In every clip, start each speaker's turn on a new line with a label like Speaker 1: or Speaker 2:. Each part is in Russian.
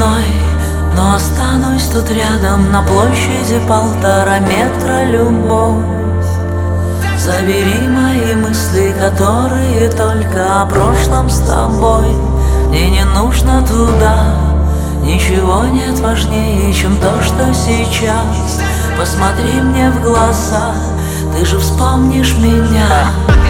Speaker 1: одной, но останусь тут рядом, на площади 1,5 метра, любовь. Забери мои мысли, которые только о прошлом с тобой. Мне не нужно туда, ничего нет важнее, чем то, что сейчас. Посмотри мне в глаза, ты же вспомнишь меня.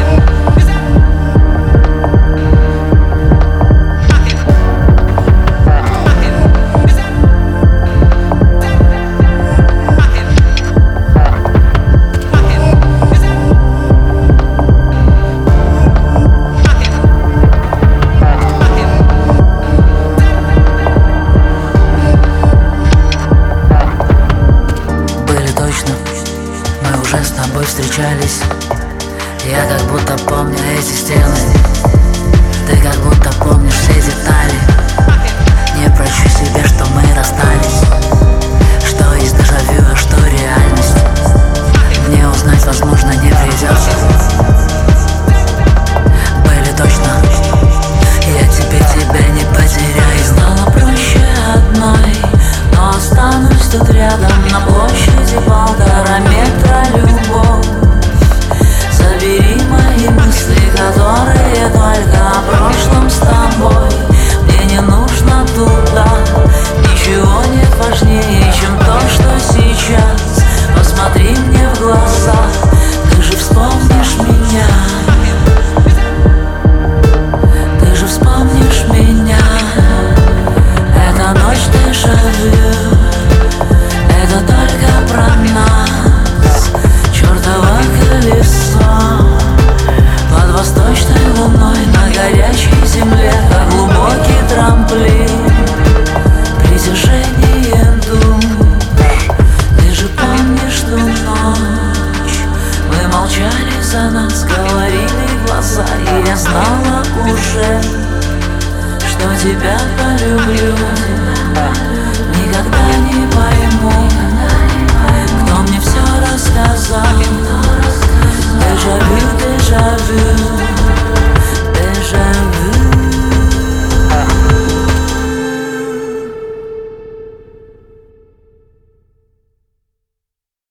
Speaker 1: Мы уже с тобой встречались. Я как будто помню эти стены. Ты как будто помнишь все детали. Не прощу себе, что мы расстались. Что есть дежавю, а что реальность. Мне узнать, возможно, не придется. Были точно. Я тебя не потеряю. Стало проще одной, но останусь тут рядом, на площади 1,5 метра, любовь. Забери мои мысли, которые только